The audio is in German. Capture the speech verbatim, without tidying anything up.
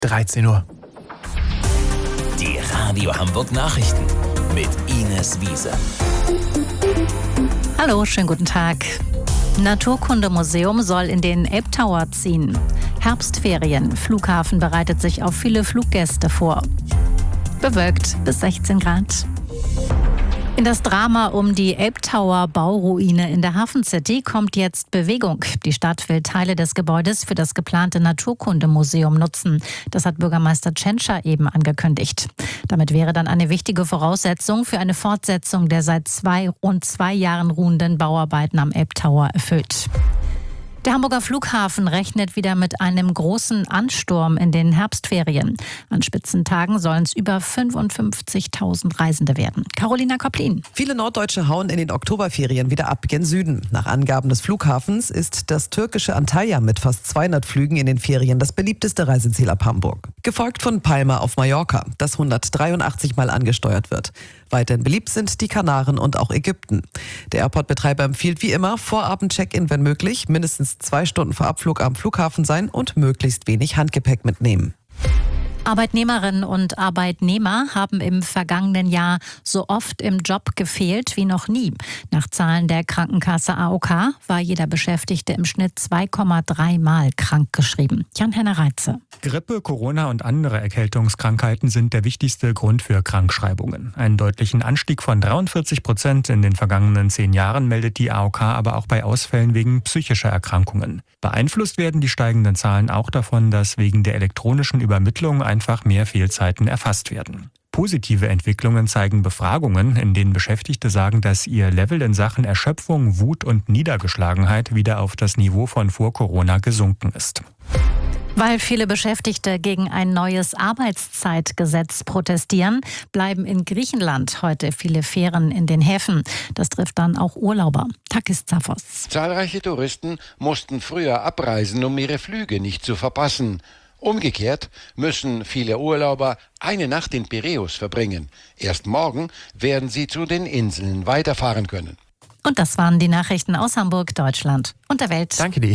dreizehn Uhr. Die Radio Hamburg Nachrichten mit Ines Wiese. Hallo, schönen guten Tag. Naturkundemuseum soll in den Elbtower ziehen. Herbstferien. Flughafen bereitet sich auf viele Fluggäste vor. Bewölkt bis sechzehn Grad. In das Drama um die Elbtower-Bauruine in der Hafen City kommt jetzt Bewegung. Die Stadt will Teile des Gebäudes für das geplante Naturkundemuseum nutzen. Das hat Bürgermeister Tschentscher eben angekündigt. Damit wäre dann eine wichtige Voraussetzung für eine Fortsetzung der seit zwei, rund zwei Jahren ruhenden Bauarbeiten am Elbtower erfüllt. Der Hamburger Flughafen rechnet wieder mit einem großen Ansturm in den Herbstferien. An Spitzentagen sollen es über fünfundfünfzigtausend Reisende werden. Carolina Koplin. Viele Norddeutsche hauen in den Oktoberferien wieder ab gen Süden. Nach Angaben des Flughafens ist das türkische Antalya mit fast zweihundert Flügen in den Ferien das beliebteste Reiseziel ab Hamburg. Gefolgt von Palma auf Mallorca, das hundertdreiundachtzig Mal angesteuert wird. Weiterhin beliebt sind die Kanaren und auch Ägypten. Der Airport-Betreiber empfiehlt wie immer, Vorabend-Check-in, wenn möglich, mindestens zwei Stunden vor Abflug am Flughafen sein und möglichst wenig Handgepäck mitnehmen. Arbeitnehmerinnen und Arbeitnehmer haben im vergangenen Jahr so oft im Job gefehlt wie noch nie. Nach Zahlen der Krankenkasse A O K war jeder Beschäftigte im Schnitt zwei Komma drei Mal krankgeschrieben. Jan-Henner Reitze. Grippe, Corona und andere Erkältungskrankheiten sind der wichtigste Grund für Krankschreibungen. Einen deutlichen Anstieg von dreiundvierzig Prozent in den vergangenen zehn Jahren meldet die A O K aber auch bei Ausfällen wegen psychischer Erkrankungen. Beeinflusst werden die steigenden Zahlen auch davon, dass wegen der elektronischen Übermittlung einfach mehr Fehlzeiten erfasst werden. Positive Entwicklungen zeigen Befragungen, in denen Beschäftigte sagen, dass ihr Level in Sachen Erschöpfung, Wut und Niedergeschlagenheit wieder auf das Niveau von vor Corona gesunken ist. Weil viele Beschäftigte gegen ein neues Arbeitszeitgesetz protestieren, bleiben in Griechenland heute viele Fähren in den Häfen. Das trifft dann auch Urlauber. Takis Zaphos. Zahlreiche Touristen mussten früher abreisen, um ihre Flüge nicht zu verpassen. Umgekehrt müssen viele Urlauber eine Nacht in Piräus verbringen. Erst morgen werden sie zu den Inseln weiterfahren können. Und das waren die Nachrichten aus Hamburg, Deutschland und der Welt. Danke dir.